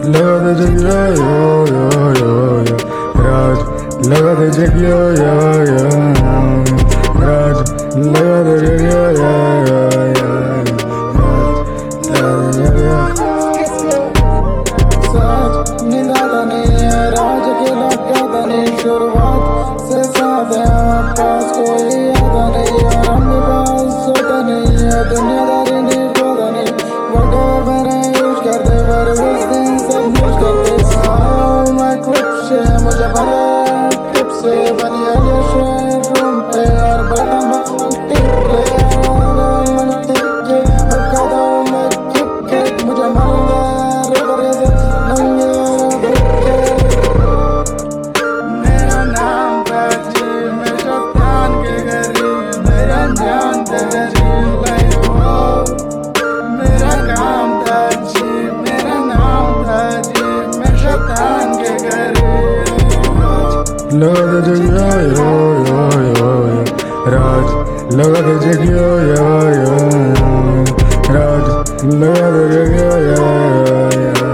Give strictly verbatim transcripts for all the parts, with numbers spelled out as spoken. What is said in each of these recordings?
लगा दे जग यो यो यो यो यो राज लगा दे जग यो यो यो राज लगा दे जग यो यो यो यो सच निगाह नहीं है राज के लगा नहीं शुरुआत से साथ है पास कोई आता नहीं है हम पास सोता नहीं है दुनियादारी नहीं पता नहीं whatever I use करते पर उस दिन सब यूज करते आओ मैं खुश है मुझे भरा टिप से बनी है शेयर रूम पे और बड़ा टिप पे मन टिप के बता मैं किक के मुझे मरना रे रे नंगे मेरा नाम बाजी मैं शैतान के गरीब मेरा जान तेरी लाइफ मेरा काम था जी मेरा नाम था जी मैं शैतान के गरीब लगा दे जग यो यो यो यो यो राज लगा दे जग यो यो यो राज लगा दे जग यो यो यो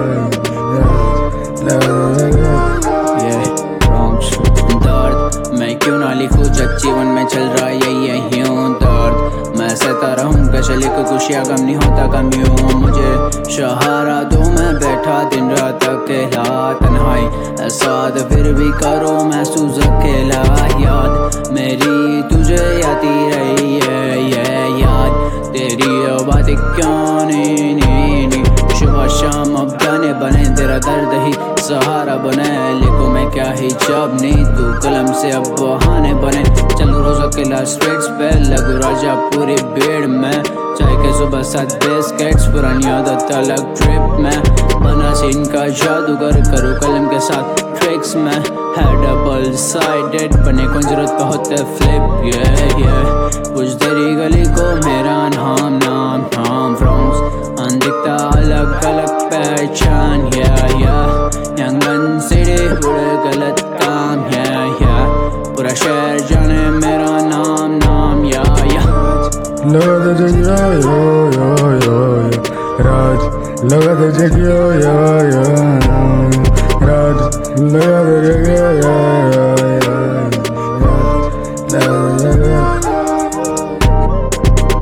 दर्द मैं क्यों ना लिखूं जब जीवन में चल रहा है यही यही हूँ दर्द मैं सहता रहूँ कैसे लिखूं खुशियाँ गम नहीं होता कम यूँ मुझे सहारा दो मैं बैठा दिन रात अकेला तन्हाई एहसास फिर भी करो महसूस अकेला याद मेरी तुझे आती रही है ये याद तेरी बातें क्यों नहीं नहीं नहीं सुबह शाम अब गाने बने तेरा दर्द ही सहारा बने लिखो मैं क्या ही जब नहीं तू कलम से अब बहाने बने चलो रोज अकेला स्ट्रेट्स पे लगू राजा पूरी भीड़ में चाय के सुबह साथ बिस्किट्स पुरानी आदत अलग ट्रिप में बना सीन का जादूगर करो कलम के साथ ट्रिक्स में है डबल साइडेड बने को जरूरत का होते फ्लिप ये ये कुछ तेरी गली को मेरा नाम नाम नाम फ्रॉम्स अनदिखता अलग अलग पहचान या या यंगन सिटी बुरे गलत काम या या पूरा शहर जाने मेरा नाम नाम या या लगा दे जग यो यो यो यो यो राज लगा दे जग यो यो यो राज लगा दे जग यो यो यो